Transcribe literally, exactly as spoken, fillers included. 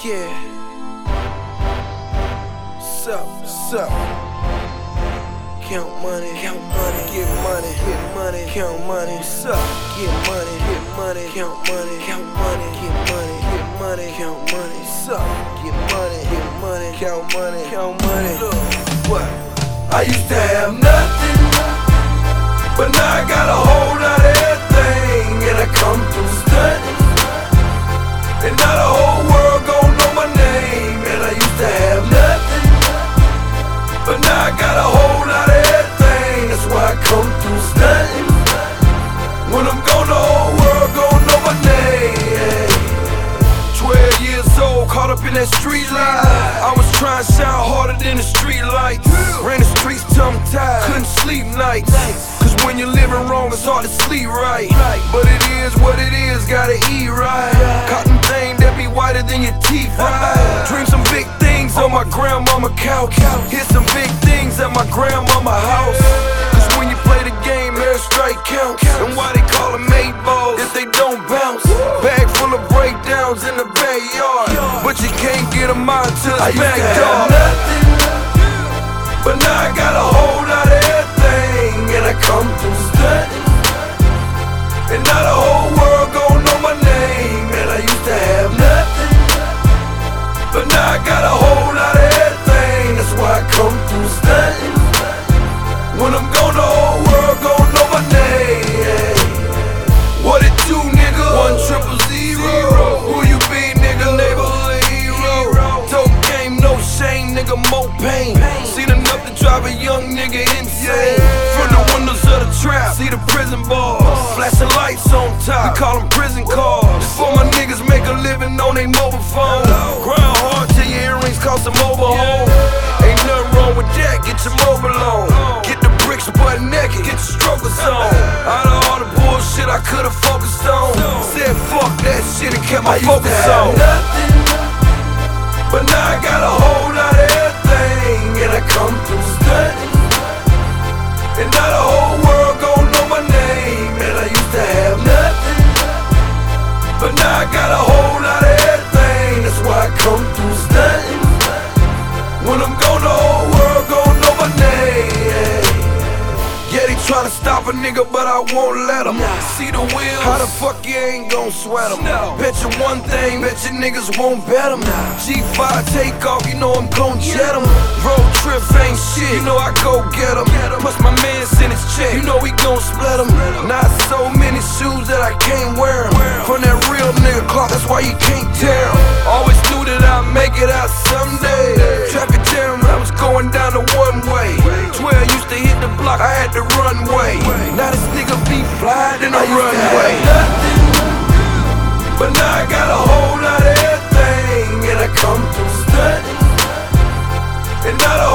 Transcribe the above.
Yeah. Sup, sup. Count money, count money, get money, get money, count money. What's up? Get money, get money, count money, count money, get money, get money, count money. What's up? Get money, get money, count money, count money. Look, what? I used to have nothing, but now I got a whole lot of everything, and I come through stunting, and now the whole world gon' know my name. And I used to have nothing, but now I got a whole lot of everything. That's why I come through stunting. When I'm gone, the whole world gon' know my name. Twelve years old, caught up in that street life. I was trying to shine harder than the street lights. Ran the streets till I'm tired, couldn't sleep nights. Cause when you're living wrong, it's hard to sleep right. But it is what it is, gotta eat right. Cotton thing that be whiter than your teeth, right? Dream some big things on my grandmama couch. Hit some big things at my grandmama house. Cause when you play the game, every strike counts. And why they call them eight balls if they don't bounce? Bag full of breakdowns in the backyard, but you can't get them out till it's back door. Nothing, but now I got a whole lot of everything, and I come through stunting, and now the whole world gon' know my name. And I used to have nothing, but now I got a whole lot of everything. That's why I come through stunting. When I'm gone, the whole world gon' know my name. What it do, nigga? One triple zero. Who you be, nigga? Neighborhood hero. Dope game, no shame, nigga, more pain. Seen enough to drive a young nigga insane. From the windows of the trap, see the prison bars, flashing lights on top, we call them prison cars. Before my niggas make a living on they mobile phone. Grind hard till your earrings cost a mobile home. Ain't nothing wrong with that, get your mobile on. Get the bricks butt naked, get your struggles on. Out of all the bullshit I could've focused on, said fuck that shit and kept my focus on. Nothing, but now I got a whole lot of everything, and I come through stunting, and now the whole world gon' know my name. And I used to have nothing, but now I got a whole lot of everything. That's why I come through stunting. When I'm gone, the whole world gon' know my name. Yeah, they tryna stop a nigga, but I won't let them. See the wheels, how the fuck you ain't gon' sweat them? Bet you one thing, bet you niggas won't bet them. G five take off, you know I'm gon' jet them. Road trip ain't shit, you know I go get them. Plus my man send his check, you know we gon' split them. Not so many shoes that I can't wear them. From that real nigga clock, that's why you can't tear them. Always knew that I'd make it out someday. Traffic jam, I was going down the one way. Twelve used to hit the block, I had to runway. Now this nigga be fly in the runway. Nothing, but now I got a whole lot of everything, and I come through stunting, and now the